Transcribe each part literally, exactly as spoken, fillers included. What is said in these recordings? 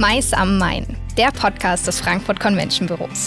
Mais am Main, der Podcast des Frankfurt Convention Büros.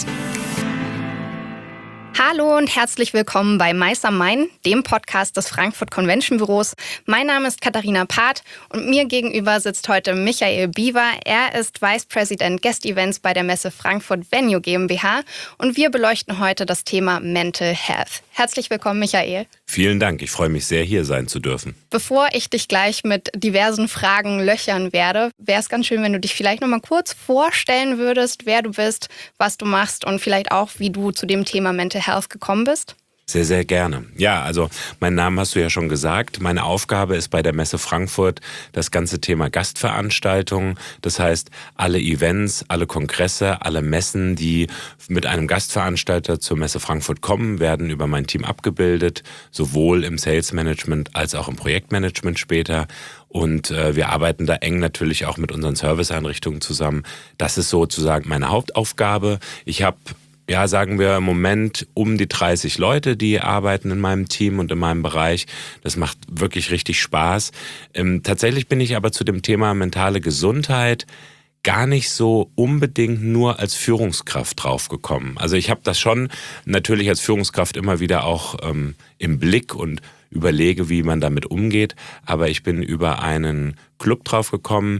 Hallo und herzlich willkommen bei Mais am Main, dem Podcast des Frankfurt Convention Büros. Mein Name ist Katharina Part und mir gegenüber sitzt heute Michael Biewer. Er ist Vice President Guest Events bei der Messe Frankfurt Venue GmbH und wir beleuchten heute das Thema Mental Health. Herzlich willkommen, Michael. Vielen Dank, ich freue mich sehr, hier sein zu dürfen. Bevor ich dich gleich mit diversen Fragen löchern werde, wäre es ganz schön, wenn du dich vielleicht noch mal kurz vorstellen würdest, wer du bist, was du machst und vielleicht auch, wie du zu dem Thema Mental Health gekommen bist. Sehr, sehr gerne. Ja, also meinen Namen hast du ja schon gesagt. Meine Aufgabe ist bei der Messe Frankfurt das ganze Thema Gastveranstaltungen. Das heißt, alle Events, alle Kongresse, alle Messen, die mit einem Gastveranstalter zur Messe Frankfurt kommen, werden über mein Team abgebildet, sowohl im Sales Management als auch im Projektmanagement später. Und äh, wir arbeiten da eng natürlich auch mit unseren Serviceeinrichtungen zusammen. Das ist sozusagen meine Hauptaufgabe. Ich habe Ja, sagen wir im Moment um die dreißig Leute, die arbeiten in meinem Team und in meinem Bereich. Das macht wirklich richtig Spaß. Ähm, tatsächlich bin ich aber zu dem Thema mentale Gesundheit gar nicht so unbedingt nur als Führungskraft draufgekommen. Also ich habe das schon natürlich als Führungskraft immer wieder auch ähm, im Blick und überlege, wie man damit umgeht. Aber ich bin über einen Club draufgekommen.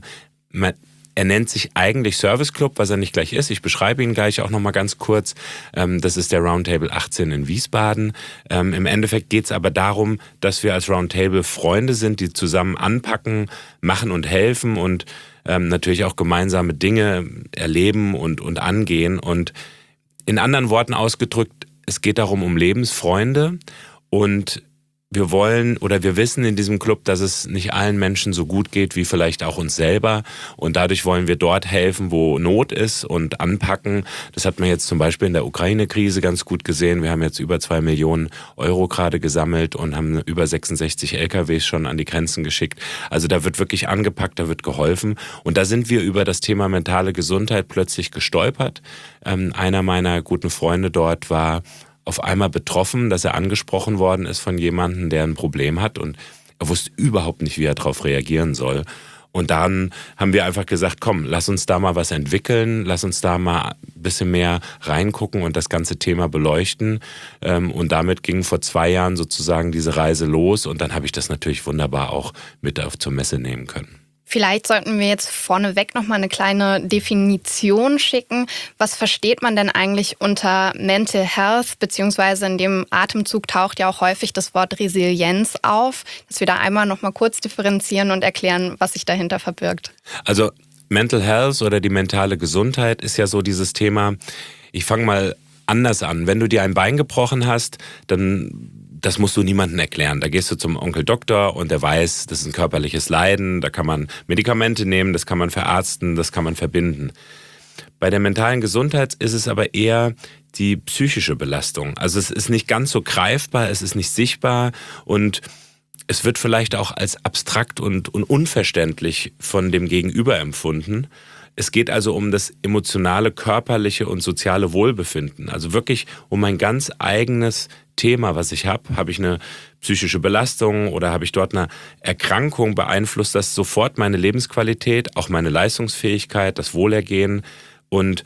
Er nennt sich eigentlich Service Club, was er nicht gleich ist. Ich beschreibe ihn gleich auch nochmal ganz kurz. Das ist der Roundtable achtzehn in Wiesbaden. Im Endeffekt geht es aber darum, dass wir als Roundtable Freunde sind, die zusammen anpacken, machen und helfen und natürlich auch gemeinsame Dinge erleben und, und angehen. Und in anderen Worten ausgedrückt, es geht darum um Lebensfreunde und wir wollen oder wir wissen in diesem Club, dass es nicht allen Menschen so gut geht wie vielleicht auch uns selber und dadurch wollen wir dort helfen, wo Not ist und anpacken. Das hat man jetzt zum Beispiel in der Ukraine-Krise ganz gut gesehen. Wir haben jetzt über zwei Millionen Euro gerade gesammelt und haben über sechsundsechzig L K Ws schon an die Grenzen geschickt. Also da wird wirklich angepackt, da wird geholfen und da sind wir über das Thema mentale Gesundheit plötzlich gestolpert. Ähm, einer meiner guten Freunde dort war auf einmal betroffen, dass er angesprochen worden ist von jemandem, der ein Problem hat und er wusste überhaupt nicht, wie er darauf reagieren soll. Und dann haben wir einfach gesagt, komm, lass uns da mal was entwickeln, lass uns da mal ein bisschen mehr reingucken und das ganze Thema beleuchten. Und damit ging vor zwei Jahren sozusagen diese Reise los und dann habe ich das natürlich wunderbar auch mit auf zur Messe nehmen können. Vielleicht sollten wir jetzt vorneweg nochmal eine kleine Definition schicken. Was versteht man denn eigentlich unter Mental Health? Beziehungsweise in dem Atemzug taucht ja auch häufig das Wort Resilienz auf. Dass wir da einmal nochmal kurz differenzieren und erklären, was sich dahinter verbirgt. Also Mental Health oder die mentale Gesundheit ist ja so dieses Thema, ich fange mal anders an. Wenn du dir ein Bein gebrochen hast, dann das musst du niemandem erklären. Da gehst du zum Onkel Doktor und der weiß, das ist ein körperliches Leiden, da kann man Medikamente nehmen, das kann man verarzten, das kann man verbinden. Bei der mentalen Gesundheit ist es aber eher die psychische Belastung. Also es ist nicht ganz so greifbar, es ist nicht sichtbar und es wird vielleicht auch als abstrakt und, und unverständlich von dem Gegenüber empfunden. Es geht also um das emotionale, körperliche und soziale Wohlbefinden. Also wirklich um mein ganz eigenes Thema, was ich habe. Habe ich eine psychische Belastung oder habe ich dort eine Erkrankung, beeinflusst das sofort meine Lebensqualität, auch meine Leistungsfähigkeit, das Wohlergehen. Und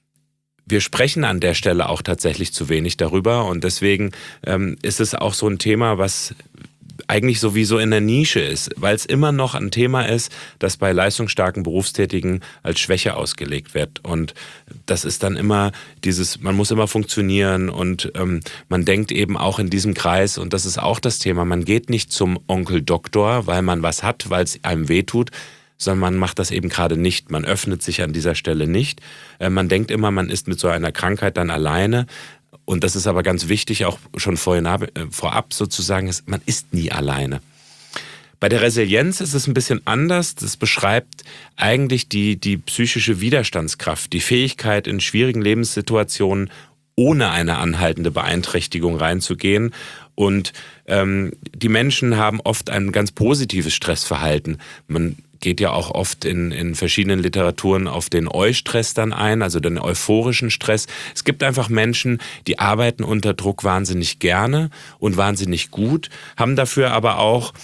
wir sprechen an der Stelle auch tatsächlich zu wenig darüber. Und deswegen ähm, ist es auch so ein Thema, was eigentlich sowieso in der Nische ist, weil es immer noch ein Thema ist, das bei leistungsstarken Berufstätigen als Schwäche ausgelegt wird. Und das ist dann immer dieses, man muss immer funktionieren und ähm, man denkt eben auch in diesem Kreis, und das ist auch das Thema, man geht nicht zum Onkel Doktor, weil man was hat, weil es einem wehtut, sondern man macht das eben gerade nicht. Man öffnet sich an dieser Stelle nicht. Äh, man denkt immer, man ist mit so einer Krankheit dann alleine. Und das ist aber ganz wichtig, auch schon vorhin, äh, vorab sozusagen, ist, man ist nie alleine. Bei der Resilienz ist es ein bisschen anders. Das beschreibt eigentlich die, die psychische Widerstandskraft, die Fähigkeit, in schwierigen Lebenssituationen ohne eine anhaltende Beeinträchtigung reinzugehen. Und ähm, die Menschen haben oft ein ganz positives Stressverhalten. Man geht ja auch oft in, in verschiedenen Literaturen auf den Eustress dann ein, also den euphorischen Stress. Es gibt einfach Menschen, die arbeiten unter Druck wahnsinnig gerne und wahnsinnig gut, haben dafür aber auch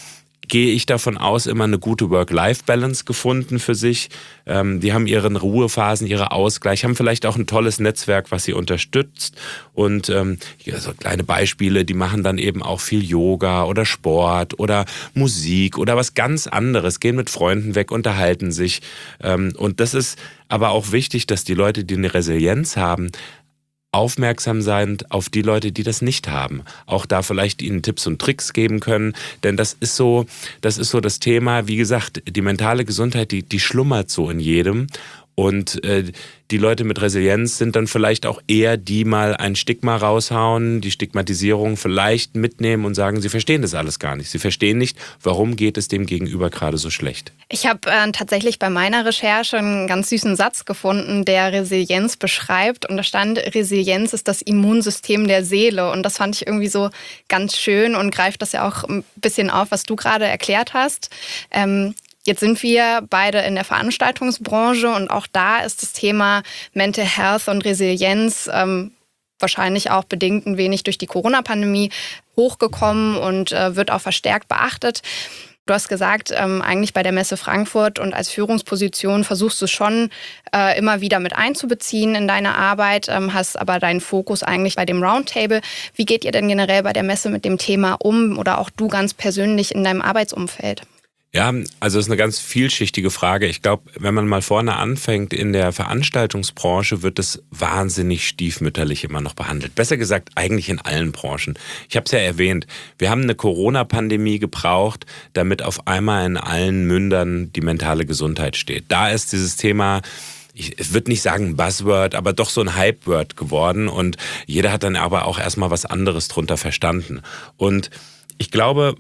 gehe ich davon aus, immer eine gute Work-Life-Balance gefunden für sich. Ähm, die haben ihre Ruhephasen, ihre Ausgleich, haben vielleicht auch ein tolles Netzwerk, was sie unterstützt. Und ähm, ja, so kleine Beispiele, die machen dann eben auch viel Yoga oder Sport oder Musik oder was ganz anderes, gehen mit Freunden weg, unterhalten sich. Ähm, und das ist aber auch wichtig, dass die Leute, die eine Resilienz haben, aufmerksam sein auf die Leute, die das nicht haben. Auch da vielleicht ihnen Tipps und Tricks geben können, denn das ist so, das ist so das Thema, wie gesagt, die mentale Gesundheit, die, die schlummert so in jedem. Und äh, die Leute mit Resilienz sind dann vielleicht auch eher, die mal ein Stigma raushauen, die Stigmatisierung vielleicht mitnehmen und sagen, sie verstehen das alles gar nicht. Sie verstehen nicht, warum geht es dem Gegenüber gerade so schlecht. Ich habe äh, tatsächlich bei meiner Recherche einen ganz süßen Satz gefunden, der Resilienz beschreibt. Und da stand, Resilienz ist das Immunsystem der Seele. Und das fand ich irgendwie so ganz schön und greift das ja auch ein bisschen auf, was du gerade erklärt hast. Ähm, Jetzt sind wir beide in der Veranstaltungsbranche und auch da ist das Thema Mental Health und Resilienz ähm, wahrscheinlich auch bedingt ein wenig durch die Corona-Pandemie hochgekommen und äh, wird auch verstärkt beachtet. Du hast gesagt, ähm, eigentlich bei der Messe Frankfurt und als Führungsposition versuchst du schon äh, immer wieder mit einzubeziehen in deine Arbeit, ähm, hast aber deinen Fokus eigentlich bei dem Roundtable. Wie geht ihr denn generell bei der Messe mit dem Thema um oder auch du ganz persönlich in deinem Arbeitsumfeld? Ja, also es ist eine ganz vielschichtige Frage. Ich glaube, wenn man mal vorne anfängt, in der Veranstaltungsbranche wird es wahnsinnig stiefmütterlich immer noch behandelt. Besser gesagt, eigentlich in allen Branchen. Ich habe es ja erwähnt, wir haben eine Corona-Pandemie gebraucht, damit auf einmal in allen Mündern die mentale Gesundheit steht. Da ist dieses Thema, ich würde nicht sagen ein Buzzword, aber doch so ein Hype-Word geworden und jeder hat dann aber auch erstmal was anderes drunter verstanden. Und ich glaube,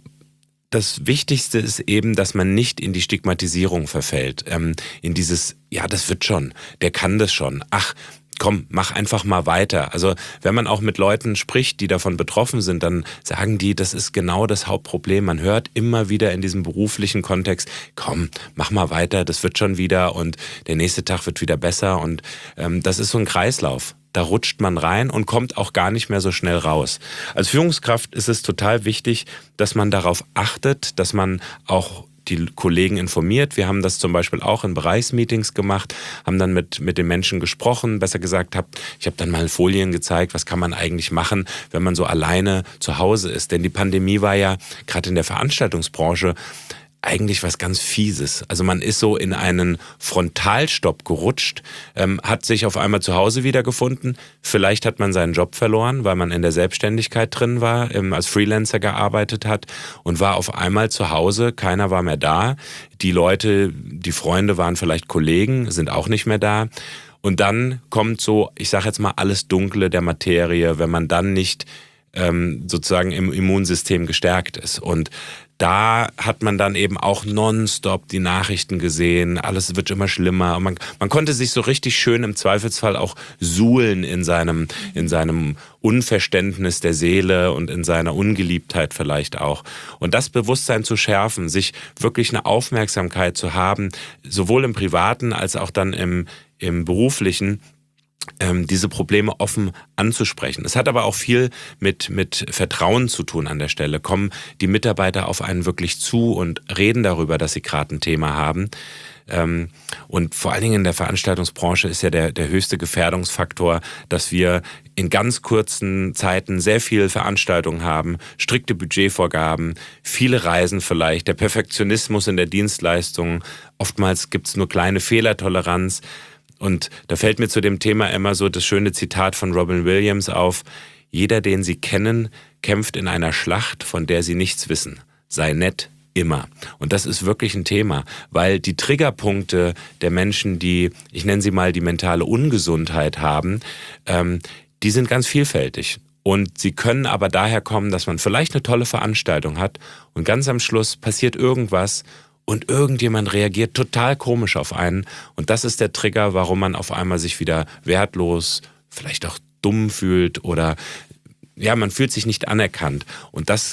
das Wichtigste ist eben, dass man nicht in die Stigmatisierung verfällt, ähm, in dieses, ja, das wird schon, der kann das schon, ach, komm, mach einfach mal weiter. Also wenn man auch mit Leuten spricht, die davon betroffen sind, dann sagen die, das ist genau das Hauptproblem. Man hört immer wieder in diesem beruflichen Kontext, komm, mach mal weiter, das wird schon wieder und der nächste Tag wird wieder besser und ähm, das ist so ein Kreislauf. Da rutscht man rein und kommt auch gar nicht mehr so schnell raus. Als Führungskraft ist es total wichtig, dass man darauf achtet, dass man auch die Kollegen informiert. Wir haben das zum Beispiel auch in Bereichsmeetings gemacht, haben dann mit, mit den Menschen gesprochen, besser gesagt, hab, ich habe dann mal Folien gezeigt, was kann man eigentlich machen, wenn man so alleine zu Hause ist. Denn die Pandemie war ja gerade in der Veranstaltungsbranche eigentlich was ganz Fieses. Also man ist so in einen Frontalstopp gerutscht, ähm, hat sich auf einmal zu Hause wiedergefunden. Vielleicht hat man seinen Job verloren, weil man in der Selbstständigkeit drin war, ähm, als Freelancer gearbeitet hat und war auf einmal zu Hause. Keiner war mehr da. Die Leute, die Freunde waren vielleicht Kollegen, sind auch nicht mehr da. Und dann kommt so, ich sage jetzt mal, alles Dunkle der Materie, wenn man dann nicht ähm, sozusagen im Immunsystem gestärkt ist. Und da hat man dann eben auch nonstop die Nachrichten gesehen, alles wird immer schlimmer. Und man, man konnte sich so richtig schön im Zweifelsfall auch suhlen in seinem, in seinem Unverständnis der Seele und in seiner Ungeliebtheit vielleicht auch. Und das Bewusstsein zu schärfen, sich wirklich eine Aufmerksamkeit zu haben, sowohl im Privaten als auch dann im, im Beruflichen, Ähm, diese Probleme offen anzusprechen. Es hat aber auch viel mit, mit Vertrauen zu tun an der Stelle. Kommen die Mitarbeiter auf einen wirklich zu und reden darüber, dass sie gerade ein Thema haben. Ähm, und vor allen Dingen in der Veranstaltungsbranche ist ja der, der höchste Gefährdungsfaktor, dass wir in ganz kurzen Zeiten sehr viele Veranstaltungen haben, strikte Budgetvorgaben, viele Reisen vielleicht, der Perfektionismus in der Dienstleistung. Oftmals gibt es nur kleine Fehlertoleranz. Und da fällt mir zu dem Thema immer so das schöne Zitat von Robin Williams auf: Jeder, den Sie kennen, kämpft in einer Schlacht, von der Sie nichts wissen. Sei nett, immer. Und das ist wirklich ein Thema, weil die Triggerpunkte der Menschen, die, ich nenne sie mal, die mentale Ungesundheit haben, ähm, die sind ganz vielfältig. Und sie können aber daher kommen, dass man vielleicht eine tolle Veranstaltung hat und ganz am Schluss passiert irgendwas und irgendjemand reagiert total komisch auf einen. Und das ist der Trigger, warum man auf einmal sich wieder wertlos, vielleicht auch dumm fühlt oder ja, man fühlt sich nicht anerkannt. Und das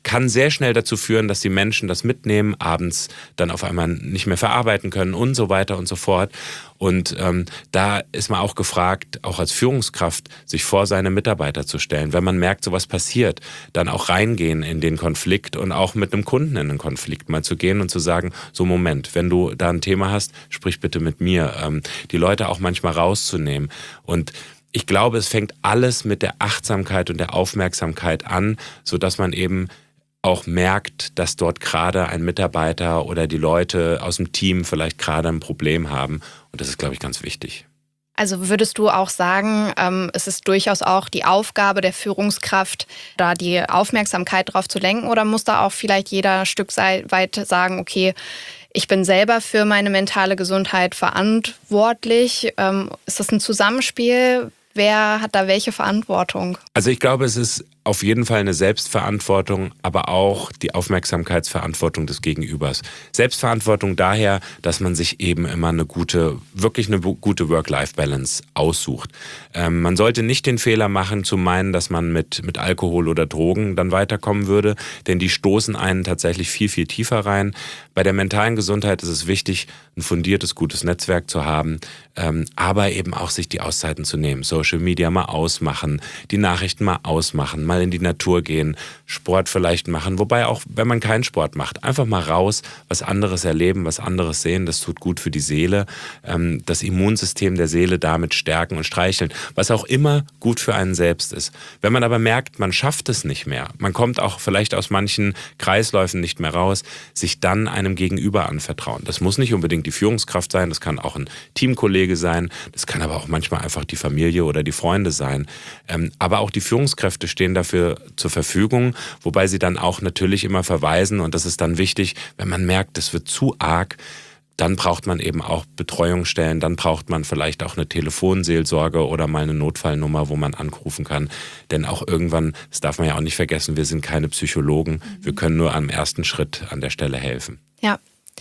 kann sehr schnell dazu führen, dass die Menschen das mitnehmen, abends dann auf einmal nicht mehr verarbeiten können und so weiter und so fort. Und ähm, da ist man auch gefragt, auch als Führungskraft, sich vor seine Mitarbeiter zu stellen. Wenn man merkt, sowas passiert, dann auch reingehen in den Konflikt und auch mit einem Kunden in den Konflikt mal zu gehen und zu sagen, so Moment, wenn du da ein Thema hast, sprich bitte mit mir. Ähm, die Leute auch manchmal rauszunehmen. Und ich glaube, es fängt alles mit der Achtsamkeit und der Aufmerksamkeit an, sodass man eben auch merkt, dass dort gerade ein Mitarbeiter oder die Leute aus dem Team vielleicht gerade ein Problem haben. Und das ist, glaube ich, ganz wichtig. Also würdest du auch sagen, ähm, es ist durchaus auch die Aufgabe der Führungskraft, da die Aufmerksamkeit drauf zu lenken, oder muss da auch vielleicht jeder Stück weit sagen, okay, ich bin selber für meine mentale Gesundheit verantwortlich? Ähm, ist das ein Zusammenspiel? Wer hat da welche Verantwortung? Also ich glaube, es ist auf jeden Fall eine Selbstverantwortung, aber auch die Aufmerksamkeitsverantwortung des Gegenübers. Selbstverantwortung daher, dass man sich eben immer eine gute, wirklich eine gute Work-Life-Balance aussucht. Ähm, man sollte nicht den Fehler machen, zu meinen, dass man mit, mit Alkohol oder Drogen dann weiterkommen würde, denn die stoßen einen tatsächlich viel, viel tiefer rein. Bei der mentalen Gesundheit ist es wichtig, ein fundiertes, gutes Netzwerk zu haben, ähm, aber eben auch sich die Auszeiten zu nehmen. Social Media mal ausmachen, die Nachrichten mal ausmachen, mal in die Natur gehen, Sport vielleicht machen. Wobei auch, wenn man keinen Sport macht, einfach mal raus, was anderes erleben, was anderes sehen. Das tut gut für die Seele. Ähm, das Immunsystem der Seele damit stärken und streicheln, was auch immer gut für einen selbst ist. Wenn man aber merkt, man schafft es nicht mehr, man kommt auch vielleicht aus manchen Kreisläufen nicht mehr raus, sich dann einem Gegenüber anvertrauen. Das muss nicht unbedingt die Führungskraft sein, das kann auch ein Teamkollege sein, das kann aber auch manchmal einfach die Familie oder die Freunde sein. Ähm, aber auch die Führungskräfte stehen dafür zur Verfügung, wobei sie dann auch natürlich immer verweisen, und das ist dann wichtig, wenn man merkt, es wird zu arg, dann braucht man eben auch Betreuungsstellen, dann braucht man vielleicht auch eine Telefonseelsorge oder mal eine Notfallnummer, wo man anrufen kann. Denn auch irgendwann, das darf man ja auch nicht vergessen, wir sind keine Psychologen, mhm. wir können nur am ersten Schritt an der Stelle helfen. Ja.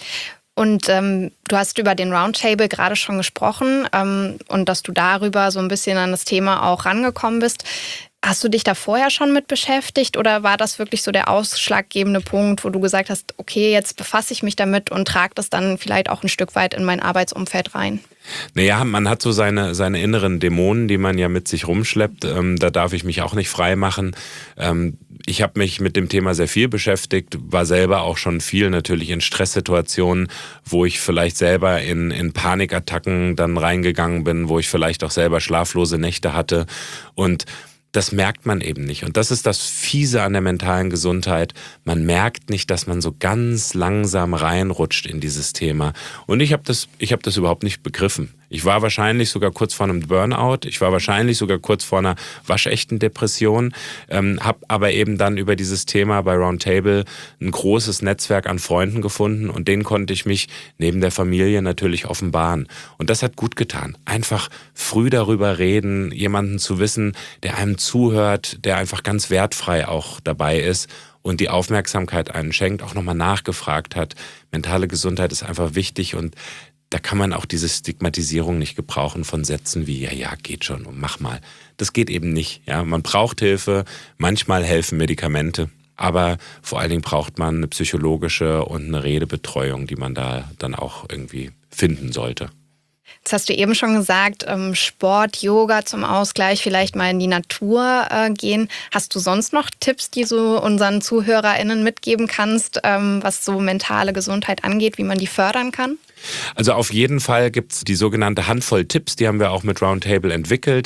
Und ähm, du hast über den Roundtable gerade schon gesprochen ähm, und dass du darüber so ein bisschen an das Thema auch rangekommen bist. Hast du dich da vorher schon mit beschäftigt oder war das wirklich so der ausschlaggebende Punkt, wo du gesagt hast, okay, jetzt befasse ich mich damit und trage das dann vielleicht auch ein Stück weit in mein Arbeitsumfeld rein? Naja, man hat so seine, seine inneren Dämonen, die man ja mit sich rumschleppt. Ähm, da darf ich mich auch nicht frei machen. Ähm, ich habe mich mit dem Thema sehr viel beschäftigt, war selber auch schon viel natürlich in Stresssituationen, wo ich vielleicht selber in, in Panikattacken dann reingegangen bin, wo ich vielleicht auch selber schlaflose Nächte hatte. Und das merkt man eben nicht. Und das ist das Fiese an der mentalen Gesundheit. Man merkt nicht, dass man so ganz langsam reinrutscht in dieses Thema. Und ich habe das, ich habe das überhaupt nicht begriffen. Ich war wahrscheinlich sogar kurz vor einem Burnout. Ich war wahrscheinlich sogar kurz vor einer waschechten Depression. Ähm, habe aber eben dann über dieses Thema bei Roundtable ein großes Netzwerk an Freunden gefunden. Und denen konnte ich mich neben der Familie natürlich offenbaren. Und das hat gut getan. Einfach früh darüber reden, jemanden zu wissen, der einem zuhört, der einfach ganz wertfrei auch dabei ist und die Aufmerksamkeit einen schenkt, auch nochmal nachgefragt hat. Mentale Gesundheit ist einfach wichtig und da kann man auch diese Stigmatisierung nicht gebrauchen von Sätzen wie, ja, ja, geht schon und mach mal. Das geht eben nicht. Ja, man braucht Hilfe, manchmal helfen Medikamente, aber vor allen Dingen braucht man eine psychologische und eine Redebetreuung, die man da dann auch irgendwie finden sollte. Jetzt hast du eben schon gesagt, Sport, Yoga zum Ausgleich, vielleicht mal in die Natur gehen. Hast du sonst noch Tipps, die du unseren ZuhörerInnen mitgeben kannst, was so mentale Gesundheit angeht, wie man die fördern kann? Also auf jeden Fall gibt's die sogenannte Handvoll Tipps, die haben wir auch mit Roundtable entwickelt.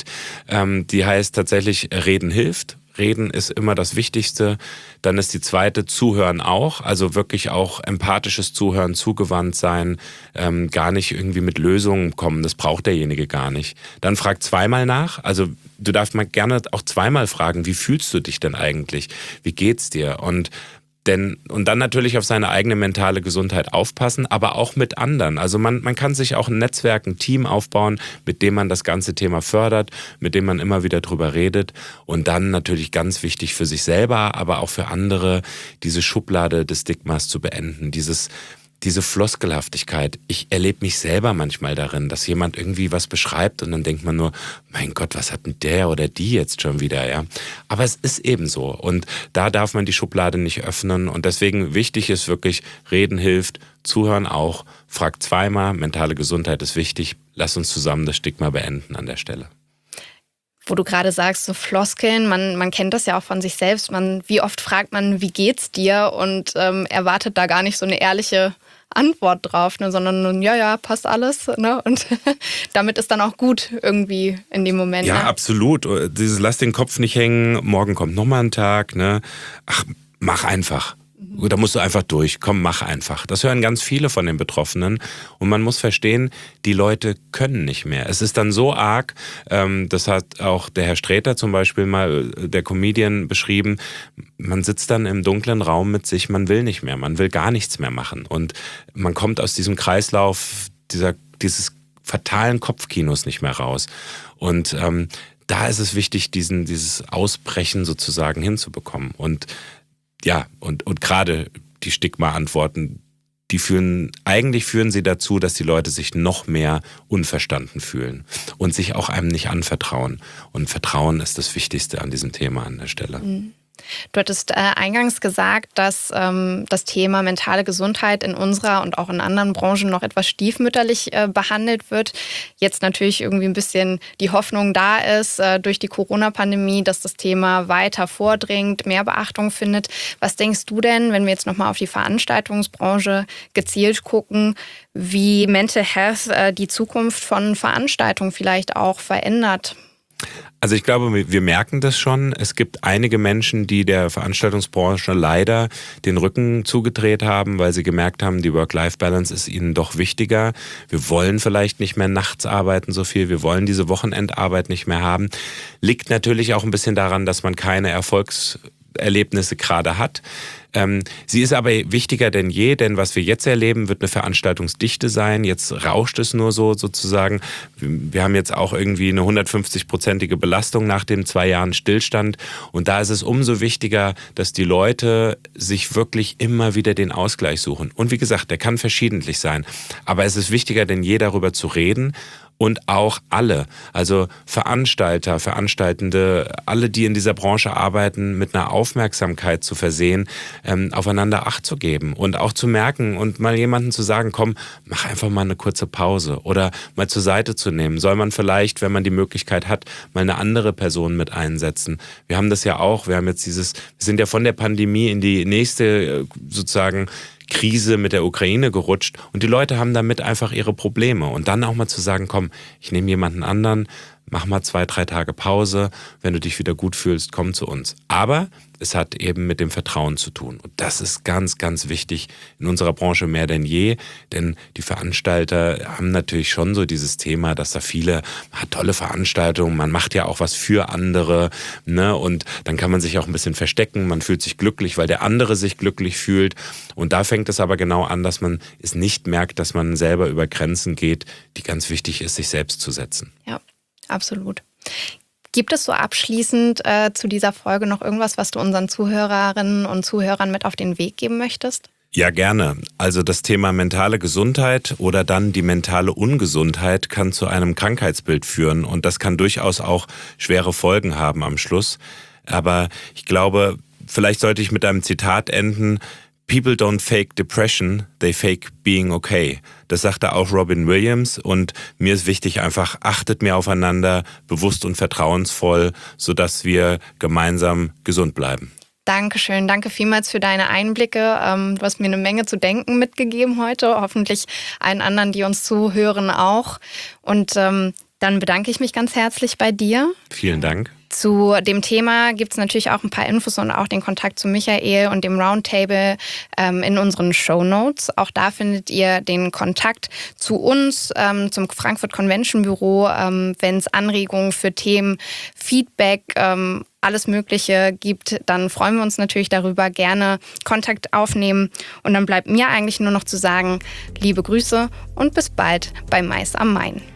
Die heißt tatsächlich Reden hilft. Reden ist immer das Wichtigste. Dann ist die zweite Zuhören auch, also wirklich auch empathisches Zuhören, zugewandt sein, ähm, gar nicht irgendwie mit Lösungen kommen, das braucht derjenige gar nicht. Dann frag zweimal nach, also du darfst mal gerne auch zweimal fragen, wie fühlst du dich denn eigentlich, wie geht's dir? Und Denn, und dann natürlich auf seine eigene mentale Gesundheit aufpassen, aber auch mit anderen. Also man, man kann sich auch ein Netzwerk, ein Team aufbauen, mit dem man das ganze Thema fördert, mit dem man immer wieder drüber redet. Und dann natürlich ganz wichtig für sich selber, aber auch für andere, diese Schublade des Stigmas zu beenden. Dieses, diese Floskelhaftigkeit. Ich erlebe mich selber manchmal darin, dass jemand irgendwie was beschreibt und dann denkt man nur, mein Gott, was hat denn der oder die jetzt schon wieder, ja? Aber es ist eben so und da darf man die Schublade nicht öffnen und deswegen wichtig ist wirklich, reden hilft, zuhören auch, fragt zweimal, mentale Gesundheit ist wichtig, lass uns zusammen das Stigma beenden an der Stelle. Wo du gerade sagst, so Floskeln, man, man kennt das ja auch von sich selbst. Man, wie oft fragt man, wie geht's dir? Und ähm, erwartet da gar nicht so eine ehrliche Antwort drauf, ne? Sondern nun, ja, ja, passt alles. Ne? Und damit ist dann auch gut irgendwie in dem Moment. Ja, ne? absolut. Dieses lass den Kopf nicht hängen, morgen kommt nochmal ein Tag. Ne? Ach, mach einfach. Da musst du einfach durch. Komm, mach einfach. Das hören ganz viele von den Betroffenen. Und man muss verstehen, die Leute können nicht mehr. Es ist dann so arg, ähm, das hat auch der Herr Sträter zum Beispiel mal, der Comedian, beschrieben, man sitzt dann im dunklen Raum mit sich, man will nicht mehr, man will gar nichts mehr machen. Und man kommt aus diesem Kreislauf dieser, dieses fatalen Kopfkinos nicht mehr raus. Und ähm, da ist es wichtig, diesen, dieses Ausbrechen sozusagen hinzubekommen. Und Ja, und, und gerade die Stigma-Antworten, die führen, eigentlich führen sie dazu, dass die Leute sich noch mehr unverstanden fühlen und sich auch einem nicht anvertrauen. Und Vertrauen ist das Wichtigste an diesem Thema an der Stelle. Mhm. Du hattest äh, eingangs gesagt, dass ähm, das Thema mentale Gesundheit in unserer und auch in anderen Branchen noch etwas stiefmütterlich äh, behandelt wird. Jetzt natürlich irgendwie ein bisschen die Hoffnung da ist, äh, durch die Corona-Pandemie, dass das Thema weiter vordringt, mehr Beachtung findet. Was denkst du denn, wenn wir jetzt nochmal auf die Veranstaltungsbranche gezielt gucken, wie Mental Health äh, die Zukunft von Veranstaltungen vielleicht auch verändert? Also ich glaube, wir merken das schon. Es gibt einige Menschen, die der Veranstaltungsbranche leider den Rücken zugedreht haben, weil sie gemerkt haben, die Work-Life-Balance ist ihnen doch wichtiger. Wir wollen vielleicht nicht mehr nachts arbeiten so viel, wir wollen diese Wochenendarbeit nicht mehr haben. Liegt natürlich auch ein bisschen daran, dass man keine Erfolgserlebnisse gerade hat. Ähm, sie ist aber wichtiger denn je, denn was wir jetzt erleben, wird eine Veranstaltungsdichte sein. Jetzt rauscht es nur so sozusagen. Wir haben jetzt auch irgendwie eine hundertfünfzig-prozentige Belastung nach den zwei Jahren Stillstand. Und da ist es umso wichtiger, dass die Leute sich wirklich immer wieder den Ausgleich suchen. Und wie gesagt, der kann verschiedentlich sein. Aber es ist wichtiger denn je, darüber zu reden. Und auch alle, also Veranstalter, Veranstaltende, alle, die in dieser Branche arbeiten, mit einer Aufmerksamkeit zu versehen, ähm, aufeinander Acht zu geben und auch zu merken und mal jemandem zu sagen, komm, mach einfach mal eine kurze Pause oder mal zur Seite zu nehmen. Soll man vielleicht, wenn man die Möglichkeit hat, mal eine andere Person mit einsetzen. Wir haben das ja auch, wir haben jetzt dieses, wir sind ja von der Pandemie in die nächste sozusagen Krise mit der Ukraine gerutscht und die Leute haben damit einfach ihre Probleme. Und dann auch mal zu sagen, komm, ich nehme jemanden anderen, mach mal zwei, drei Tage Pause, wenn du dich wieder gut fühlst, komm zu uns. Aber es hat eben mit dem Vertrauen zu tun. Und das ist ganz, ganz wichtig in unserer Branche mehr denn je, denn die Veranstalter haben natürlich schon so dieses Thema, dass da viele, man hat tolle Veranstaltungen, man macht ja auch was für andere, ne? Und dann kann man sich auch ein bisschen verstecken, man fühlt sich glücklich, weil der andere sich glücklich fühlt. Und da fängt es aber genau an, dass man es nicht merkt, dass man selber über Grenzen geht, die ganz wichtig ist, sich selbst zu setzen. Ja, absolut. Gibt es so abschließend äh, zu dieser Folge noch irgendwas, was du unseren Zuhörerinnen und Zuhörern mit auf den Weg geben möchtest? Ja, gerne. Also das Thema mentale Gesundheit oder dann die mentale Ungesundheit kann zu einem Krankheitsbild führen und das kann durchaus auch schwere Folgen haben am Schluss. Aber ich glaube, vielleicht sollte ich mit einem Zitat enden: People don't fake depression, they fake being okay. Das sagte auch Robin Williams und mir ist wichtig, einfach achtet mehr aufeinander, bewusst und vertrauensvoll, sodass wir gemeinsam gesund bleiben. Dankeschön, danke vielmals für deine Einblicke. Du hast mir eine Menge zu denken mitgegeben heute, hoffentlich allen anderen, die uns zuhören, auch. Und ähm, dann bedanke ich mich ganz herzlich bei dir. Vielen Dank. Zu dem Thema gibt es natürlich auch ein paar Infos und auch den Kontakt zu Michael und dem Roundtable ähm, in unseren Shownotes. Auch da findet ihr den Kontakt zu uns, ähm, zum Frankfurt Convention Büro, ähm, wenn es Anregungen für Themen, Feedback, ähm, alles Mögliche gibt, dann freuen wir uns natürlich darüber, gerne Kontakt aufnehmen. Und dann bleibt mir eigentlich nur noch zu sagen, liebe Grüße und bis bald bei Mais am Main.